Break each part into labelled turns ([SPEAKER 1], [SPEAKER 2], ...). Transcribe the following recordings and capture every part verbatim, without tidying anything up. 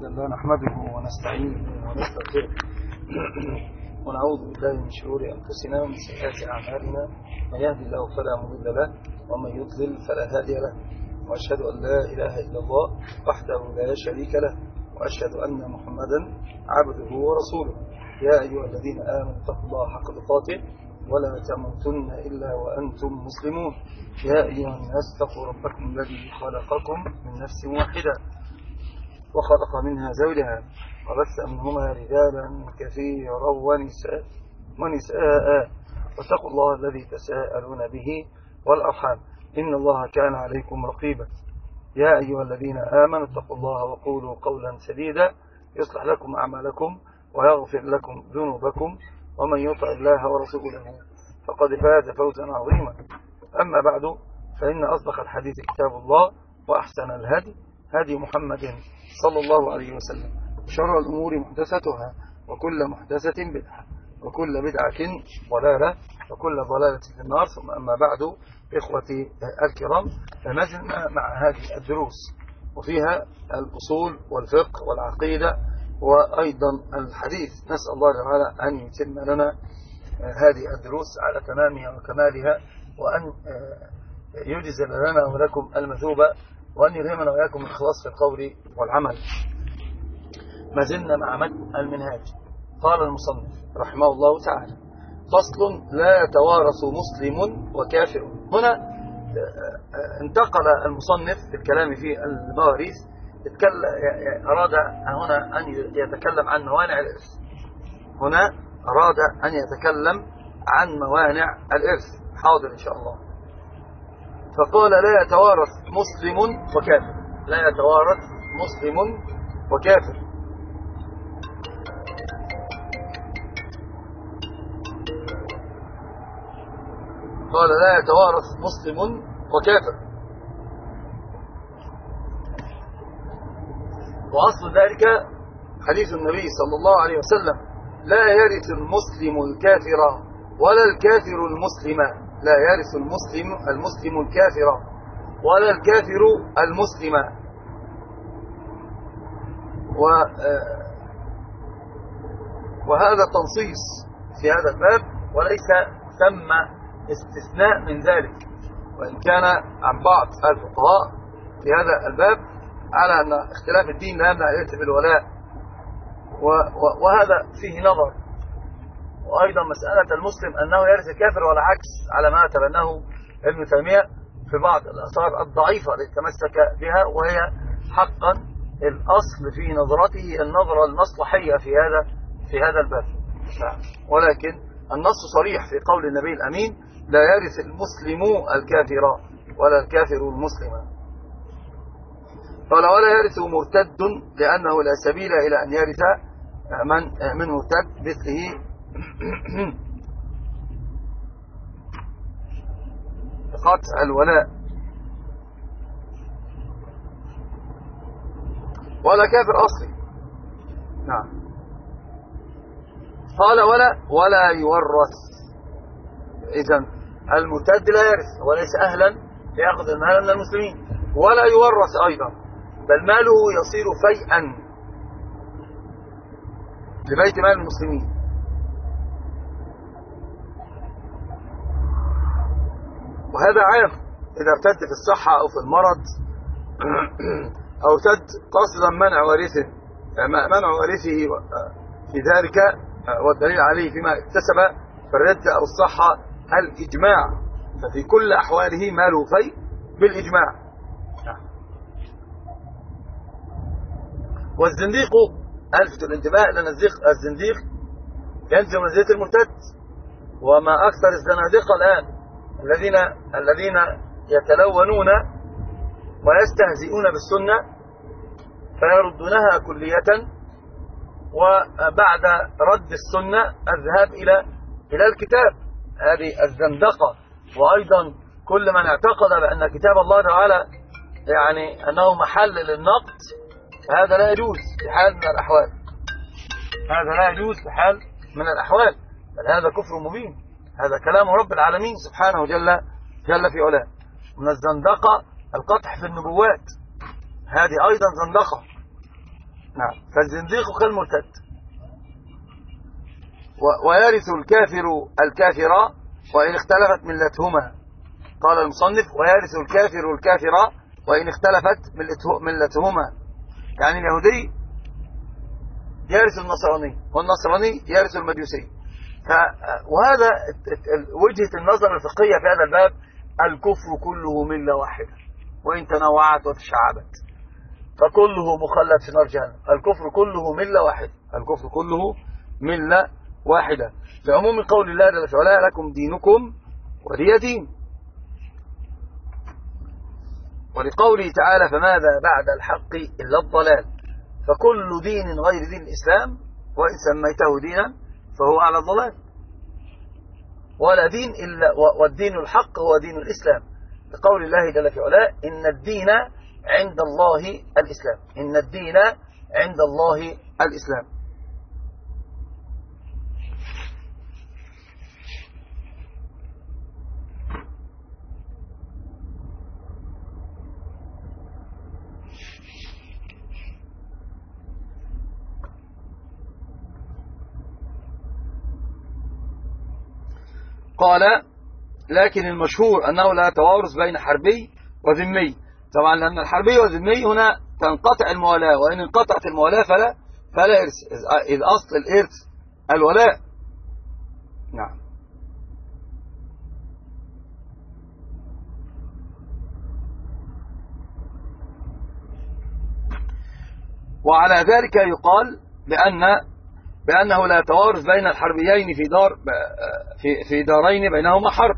[SPEAKER 1] الحمد لله نحمده ونستعينه ونستغفره ونعوذ بالله من شرور أنفسنا ومن سيئات أعمالنا. من يهدي الله فلا مضل له ومن يضلل فلا هادي له، وأشهد أن لا إله إلا الله وحده لا شريك له، وأشهد أن محمدا عبده ورسوله. يا أيها الذين آمنوا اتقوا الله حق تقاته ولا تموتن إلا وأنتم مسلمون. يا أيها الناس اتقوا ربكم الذي خلقكم من نفس واحدة وخلق منها زوجها وبث منهما رجالا كثيرا ونساء ونساء واتقوا الله الذي تساءلون به والأرحام إن الله كان عليكم رقيبا. يا أيها الذين آمنوا اتقوا الله وقولوا قولا سديدا يصلح لكم أعمالكم ويغفر لكم ذنوبكم، ومن يطع الله ورسوله فقد فاز فوزا عظيما. أما بعد، فإن أصدق الحديث كتاب الله، وأحسن الهدي هدي محمد صلى الله عليه وسلم، وشر الأمور محدثاتها، وكل محدثة بدعة، وكل بدعة ضلالة، وكل ضلالة في النار. ثم أما بعد، إخوتي الكرام، فنزلنا مع هذه الدروس وفيها الأصول والفقه والعقيدة وأيضا الحديث. نسأل الله تعالى أن يتم لنا هذه الدروس على تمامها وكمالها، وأن يجزل لنا ولكم المثوبة، وأن يلهمنا وإياكم الإخلاص في القول والعمل. ما زلنا مع متن المنهاج. قال المصنف رحمه الله تعالى: فصل: لا يتوارث مسلم وكافر. هنا انتقل المصنف في الكلام في المواريث، أراد هنا أن يتكلم عن موانع الإرث. هنا أراد أن يتكلم عن موانع الإرث. حاضر إن شاء الله. فقال: لا يتوارث مسلم وكافر. لا يتوارث مسلم وكافر. قال: لا يتوارث مسلم وكافر. وأصل ذلك حديث النبي صلى الله عليه وسلم: لا يرث المسلم الكافر ولا الكافر المسلم. لا يرث المسلم المسلم الكافر ولا الكافر المسلم. و وهذا تنصيص في هذا الباب، وليس ثم استثناء من ذلك، وإن كان عن بعض الفقهاء في هذا الباب على أن اختلاف الدين لا يمنع الإرث بالولاء، وهذا فيه نظر. وأيضا مسألة المسلم أنه يرث الكافر ولا عكس، على ما تبناه ابن تيمية في بعض الآثار الضعيفة التي تمسك بها، وهي حقا الأصل في نظرته النظرة المصلحية في هذا في هذا الباب. ولكن النص صريح في قول النبي الأمين: لا يرث المسلم الكافر ولا الكافر المسلم. قال: ولا يرث مرتد، لأنه لا سبيل إلى أن يرث من من مرتد مثله قطع الولاء. ولا كافر أصلي. نعم. قال: ولا ولا يورث. إذن المرتد لا يرث، وليس أهلا ليأخذ المال من المسلمين، ولا يورث أيضا، بل ماله يصير فيئا لبيت مال المسلمين. وهذا عام إذا ارتد في الصحة أو في المرض، أو ارتد قاصدا منع وارثه منع وارثه في ذلك، والدليل عليه فيما اكتسب في الرد أو الصحة الإجماع، ففي كل أحواله ماله في بالإجماع. والزنديق ألفت الانتباه لأن الزنديق ينزل منزلة المرتد. وما أكثر الزنادقة الآن الذين الذين يتلونون ويستهزئون بالسنة فيردونها كلية، وبعد رد السنة الذهاب إلى إلى الكتاب. هذه الزندقة. وأيضا كل من اعتقد بأن كتاب الله تعالى يعني أنه محل للنقد، فهذا لا يجوز بحال من الأحوال. هذا لا يجوز بحال من الأحوال، بل هذا كفر مبين. هذا كلام رب العالمين سبحانه جل جل في علاه. من الزندقة القطع في النبوات، هذه أيضا زندقة. نعم. فالزنديق كالمرتد. ويرث الكافر الكافر وإن اختلفت ملتهما. قال المصنف ويرث الكافر الكافر وإن اختلفت ملتهما، يعني اليهودي يرث النصراني والنصراني يرث المجوسي. وهذا وجهة النظر الفقهية في هذا الباب. الكفر كله ملة واحدة وإن تنوعت وتشعبت فكله مخلد في نار جهنم. الكفر كله ملة واحدة، الكفر كله ملة واحدة في عموم قول الله جل وعلا لكم دينكم ولي دين. ولقوله تعالى فماذا بعد الحق إلا الضلال، فكل دين غير دين الإسلام وإن سميته دينا فهو على الضلال، ولا دين إلا والدين الحق هو دين الإسلام. لقول الله جل وعلا إن الدين عند الله الإسلام، إن الدين عند الله الإسلام. قال لكن المشهور أنه لا توارث بين حربي وذمي. طبعا لأن الحربي والذمي هنا تنقطع الموالاة، وإن انقطعت الموالاة فلا فلا إرث، إذ أصل الإرث الولاء. نعم. وعلى ذلك يقال بأن بأنه لا توارث بين الحربيين في دار في في دارين بينهما حرب.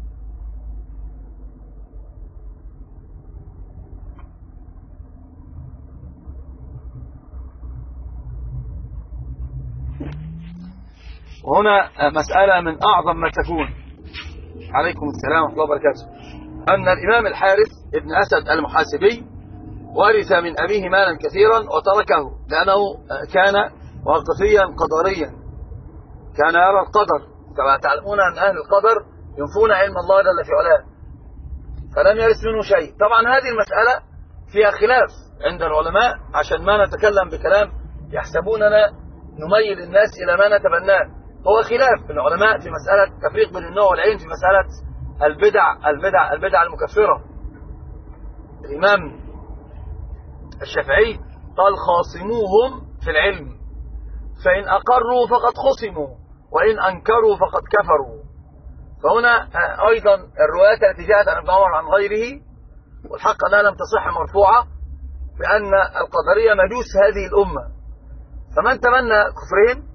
[SPEAKER 1] وهنا مسألة من أعظم ما تكون. عليكم السلام ورحمة الله وبركاته. أن الإمام الحارث ابن أسد المحاسبي ورث من أبيه مالا كثيرا وتركه لأنه كان واقفيا قدريا، كان يرى القدر. كما تعلمون أن أهل القدر ينفون علم الله جل في علاه، فلم يرث منه شيء. طبعا هذه المسألة فيها خلاف عند العلماء، عشان ما نتكلم بكلام يحسبوننا نميل الناس إلى ما نتبناه. هو خلاف العلماء في مسألة تفريق بين النوع والعين، في مسألة البدع البدع البدع المكفرة. الإمام الشافعي قال خاصموهم في العلم، فإن أقروا فقد خصموا وإن أنكروا فقد كفروا. فهنا أيضا الروايات التي جاءت عن ابن عمر عن غيره، والحق أنها لم تصح مرفوعة، بأن القدرية مجوس هذه الأمة، فمن تمنى كفرهم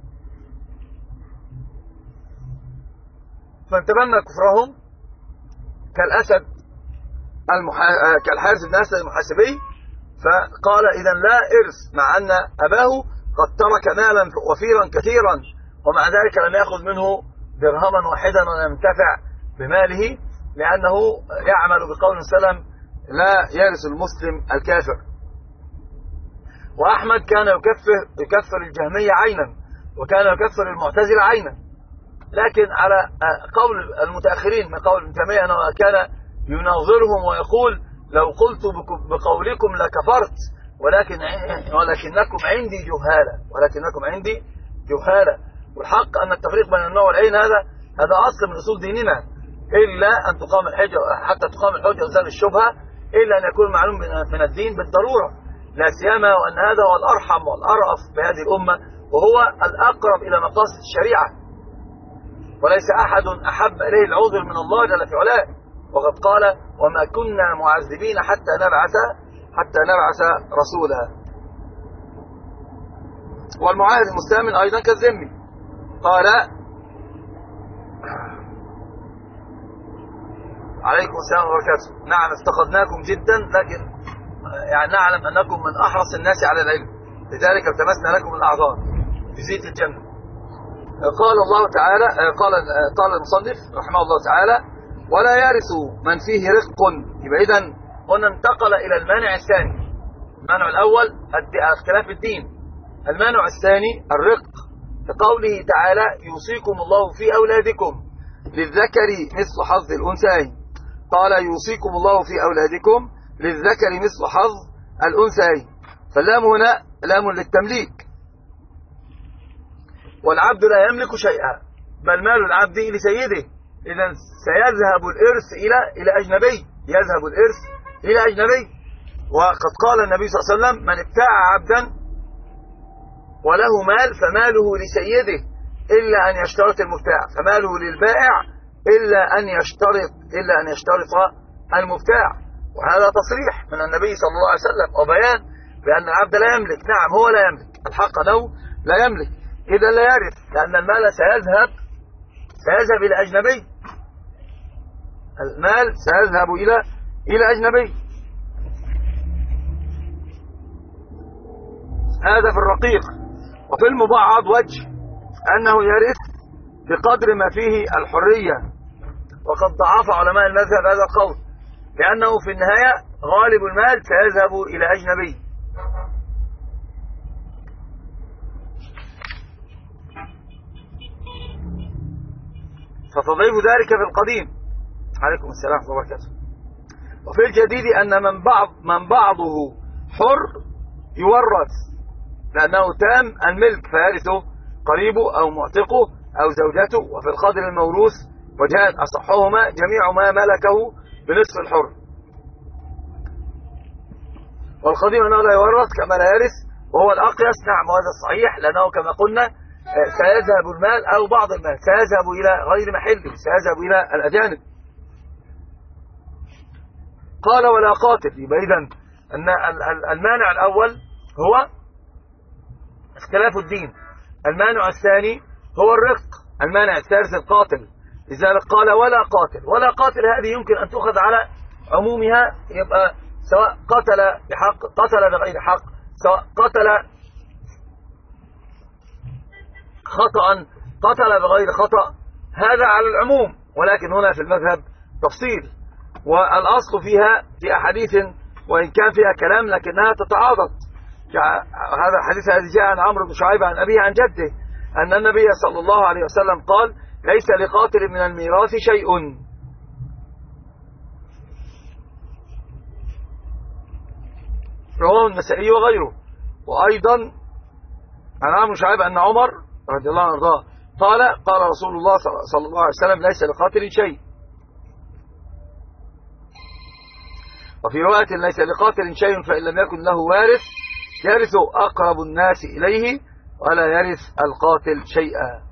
[SPEAKER 1] من تمنى كفرهم كالأسد المحا... كالحارث بن أسد المحاسبي، فقال إذا لا إرث، مع أن أباه قد ترك مالا وفيرا كثيرا ومع ذلك لم يأخذ منه درهما واحدا ولم ينتفع بماله، لأنه يعمل بقول سلم لا يرث المسلم الكافر. وأحمد كان يكفر, يكفر الجهمية عينا، وكان يكفر المعتزلة عينا، لكن على قول المتأخرين من قول ابن تيمية أنه كان يناظرهم ويقول لو قلت بقولكم لكفرت ولكن ولكنكم عندي جهالة ولكنكم عندي جهالة. والحق أن التفريق بين النوع والعين هذا هذا أصل من أصول ديننا، إلا أن تقام الحجة، حتى تقام الحجة وزال الشبهة، إلا أن يكون معلوم من الدين بالضرورة، لا سيما وأن هذا هو الأرحم والأرأف بهذه الأمة، وهو الأقرب إلى مقاصد الشريعة، وليس أحد أحب إليه العذر من الله جل في علاه. وقد قال وما كنا معذبين حتى نبعث حتى نبعث رسولا. والمعاهد المستأمن أيضا كالذمي. قال عليكم السلام وبركاته. نعم افتقدناكم جدا، لكن يعني نعلم أنكم من أحرص الناس على العلم، لذلك التمسنا لكم الأعذار في زيت الجنة. قال الله تعالى قال قال المصنف رحمه الله تعالى ولا يرث من فيه رق. يبقى إذن هنا انتقل إلى المانع الثاني. المانع الأول اختلاف الدين، المانع الثاني الرق، كقوله تعالى يوصيكم الله في أولادكم للذكر مثل حظ الأنثيين. قال يوصيكم الله في أولادكم للذكر مثل حظ الأنثيين، فاللام هنا لام للتمليك، والعبد لا يملك شيئا بل مال العبد لسيده. إذا سيذهب الإرث إلى إلى أجنبي، يذهب الإرث إلى أجنبي. وقد قال النبي صلى الله عليه وسلم: من ابتاع عبدا وله مال فماله لسيده إلا أن يشترط المبتاع، فماله للبائع إلا أن يشترط إلا أن يشترط المبتاع. وهذا تصريح من النبي صلى الله عليه وسلم وبيان بأن العبد لا يملك. نعم هو لا يملك، الحق له لا يملك، إذا لا يرث، لأن المال سيذهب سيذهب إلى أجنبي، المال سيذهب إلى إلى أجنبي. هذا في الرقيق. وفي المبعض وجه أنه يرث بقدر ما فيه الحرية، وقد ضعف علماء المذهب هذا القول، لأنه في النهاية غالب المال سيذهب إلى أجنبي. فتضيف ذلك في القديم. عليكم السلام ورحمة الله وبركاته. وفي الجديد أن من بعض من بعضه حر يورث، لأنه تام الملك فيرثه قريبه أو معتقه أو زوجته. وفي القدر الموروث وجهان أصحهما جميع ما ملكه بنصف الحر. والقديم أنه لا يورث كما لا يرث، وهو الأقيس. نعم وهذا الصحيح، لأنه كما قلنا سيذهب المال أو بعض المال سيذهب إلى غير محله، سيذهب إلى الأجانب. قال: ولا قاتل. يبقى إذن أن المانع الأول هو اختلاف الدين، المانع الثاني هو الرق، المانع الثالث القاتل. لذلك قال: ولا قاتل. ولا قاتل هذه يمكن أن تؤخذ على عمومها، يبقى سواء قتل بحق قتل بغير حق، سواء قتل خطأ قتل بغير خطأ، هذا على العموم. ولكن هنا في المذهب تفصيل، والأصل فيها في أحاديث وإن كان فيها كلام لكنها تتعاضد. هذا الحديث الذي جاء عن عمرو بن شعيب عن أبيه عن جده أن النبي صلى الله عليه وسلم قال: ليس لقاتل من الميراث شيء. رواه النسائي وغيره. وأيضا عن عمرو بن شعيب أن عمر رضي الله عنه وارضاه قال: قال رسول الله صلى الله عليه وسلم: ليس لقاتل شيء. وفي رواية: ليس لقاتل شيء فإن لم يكن له وارث يرث أقرب الناس إليه ولا يرث القاتل شيئا.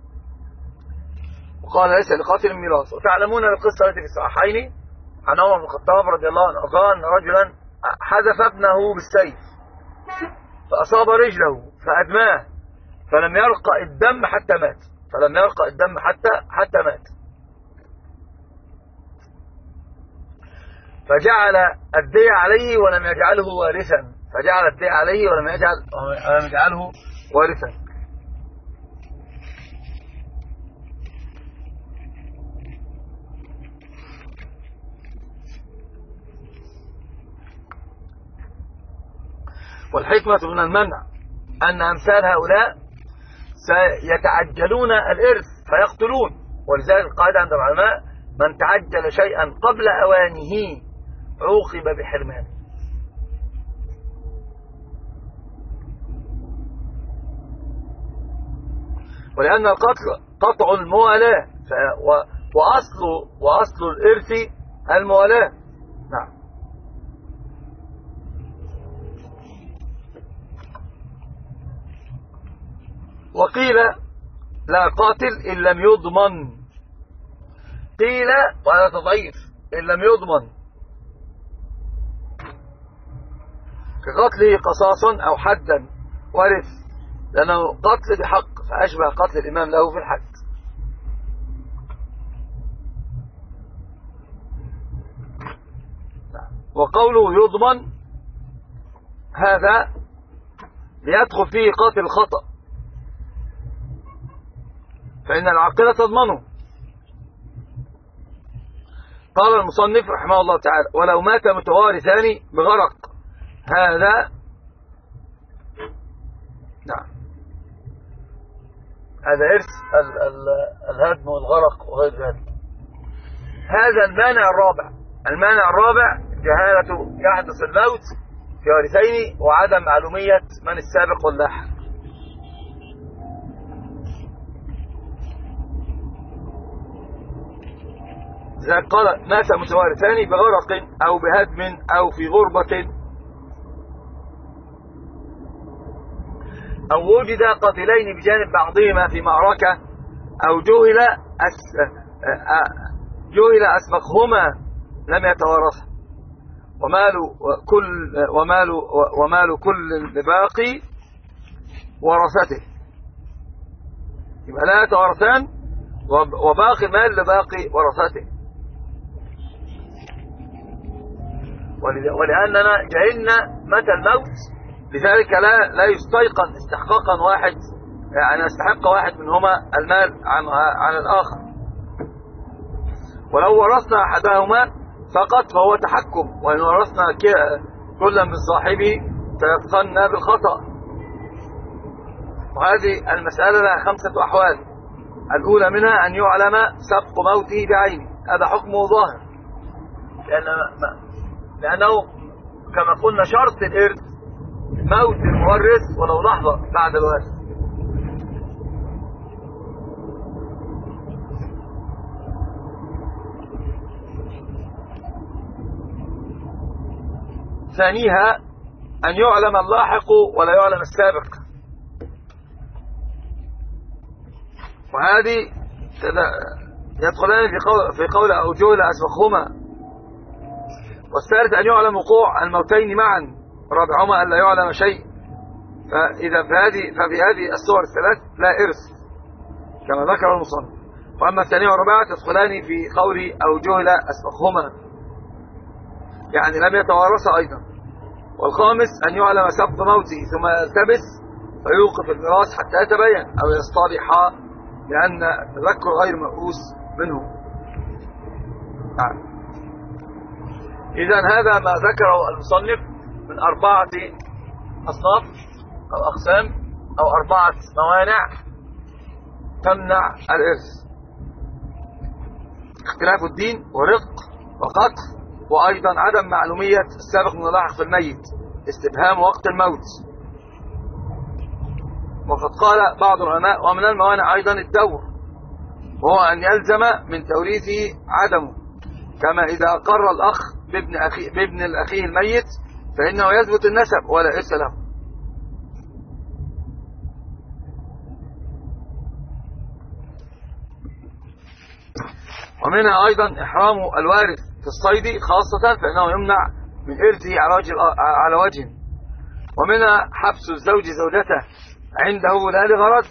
[SPEAKER 1] وقال: ليس لقاتل ميراث. وتعلمون القصة التي في الصحيحين عن عمر بن الخطاب رضي الله عنه وارضاه أن رجلا حذف ابنه بالسيف فأصاب رجله فأدماه، فلم يرقى الدم حتى مات، فلم يرقى الدم حتى حتى مات. فجعل الدية عليه ولم يجعله وارثا، فجعل الدية عليه ولم يجعل ولم يجعله وارثا. والحكمة من المنع أن أمثال هؤلاء سيتعجلون الإرث فيقتلون. ولذلك القاعدة عند العلماء: من تعجل شيئا قبل أوانه عوقب بحرمانه. ولأن القتل قطع الموالاة، وأصل وأصل الإرث الموالاة. نعم. وقيل: لا قاتل إن لم يضمن. قيل وهذا تضعيف: إن لم يضمن، كقتله قصاصا أو حدا ورث، لأنه قتل بحق فأشبه قتل الإمام له في الحد. وقوله يضمن هذا ليدخل فيه قاتل الخطأ، فإن العاقلة تضمنه. قال المصنف رحمه الله تعالى: ولو مات متوارثان بغرق. هذا نعم هذا إرث الهدم والغرق وغير ذلك. هذا المانع الرابع. المانع الرابع جهالة يحدث الموت في وارثين وعدم معلومية من السابق واللاحق. إذا قال مات متوارثان بغرق أو بهدم أو في غربة أو وجد قاتلين بجانب بعضهما في معركة أو جهل أس... جهل أسبقهما لم يتوارثا ومال كل ومال ومال كل لباقي ورثته، يبقى لا يتوارثان وباقي المال لباقي ورثته. ولأننا جهلنا متى الموت لذلك لا لا يستيقن استحقاقا واحد، يعني يستحق واحد منهما المال عن عن الآخر. ولو ورثنا أحدهما فقط فهو تحكم، وإن ورثنا كلا من صاحبه فيقتلنا بالخطأ. وهذه المسألة لها خمسة أحوال. الأولى منها أن يعلم سبق موته بعينه، هذا حكمه ظاهر، لأن لأنه كما قلنا شرط الإرث موت المورث ولو لحظة بعد الوارث. ثانيها أن يعلم اللاحق ولا يعلم السابق، وهذه يدخلان في قول في قول أو جهل أسبقهما. والثالث أن يعلم وقوع الموتين معا، رابعهما أن لا يعلم شيء. فإذا في هذه ففي هذه الصور الثلاث لا إرث كما ذكر المصنف. وأما الثانية والرابعة تدخلان في قول أو جهل أسبقهما، يعني لم يتوارثا أيضا. والخامس أن يعلم سبق موته ثم يلتبس فيوقف الميراث حتى يتبين أو يصطلح، لأن التذكر غير مأوس منه. نعم. إذن هذا ما ذكره المصنف من أربعة أصناف أو أقسام أو أربعة موانع تمنع الإرث: اختلاف الدين ورق وقتل، وأيضا عدم معلومية السابق من اللاحق في الميت، استبهام وقت الموت. وقد قال بعض العلماء ومن الموانع أيضا الدور، وهو أن يلزم من توريثه عدمه، كما إذا أقر الأخ بابن, أخي بابن الأخيه الميت فإنه يثبت النسب ولا إرث له. ومنها أيضا إحرام الوارث في الصيد خاصة، فإنه يمنع من إرثه على وجه على وجه. ومنها حبس الزوج زوجته عنده لا لغرض